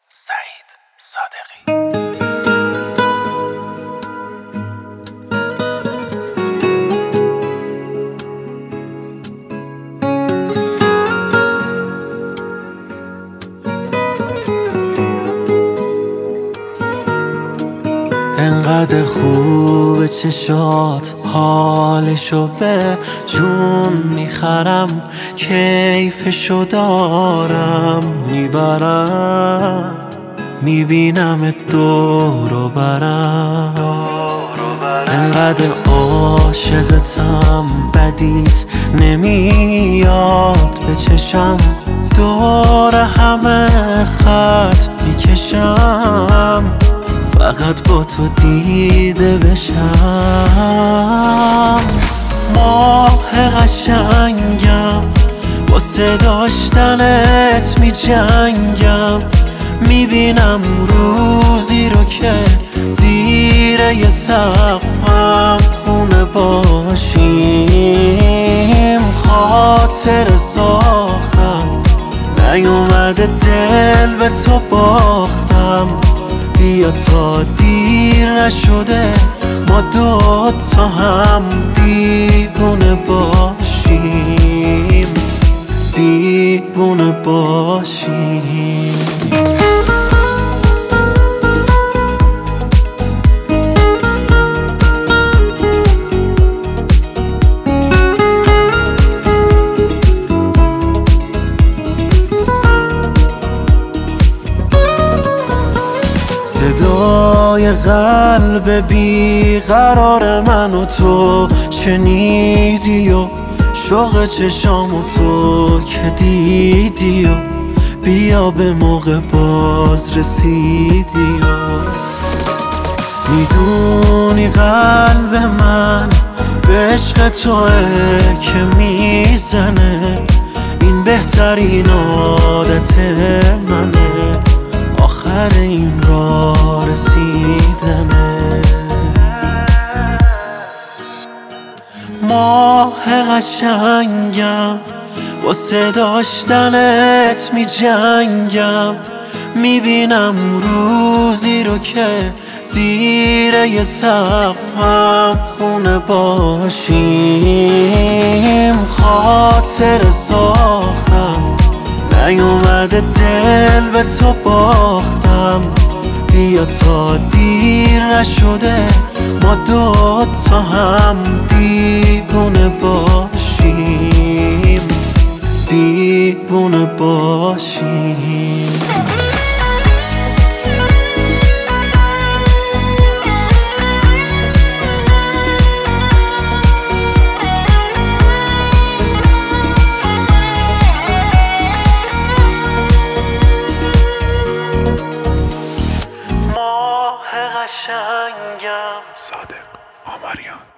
سعید صادقی. انقدر خوبه چشات، حالشو به جون میخرم، کیفشو دارم میبرم، میبینم دور و برم. انقدر عاشقتم بدیت نمیاد به چشم، دور همه خط میکشم، فقط با تو دیده بشم. ماه قشنگم، واسه داشتنت می جنگم، میبینم روزی رو که زیر یه سقفم خونه باشیم. خاطر ساختم، نیومده دل به تو باختم، بیا تا دیر نشده ما دوتا هم دیوونه باشیم، دیوونه باشیم. صدای قلب بیقرار من و تو شنیدی و شوق چشامو تو که دیدی و بیا به موقع باز رسیدی و میدونی قلب من به عشق توه که میزنه، این بهترین عادت منه، آخر این راه رسیدنه. ماه قشنگم، واسه داشتنت می جنگم، میبینم روزی رو که زیر یه سقفم خونه باشیم. خاطر ساختم، نیومده دل به تو باختم، بیا تا دیر نشده ما دوتا هم دیوونه باشیم، دیوونه باشیم. صادق آمریان.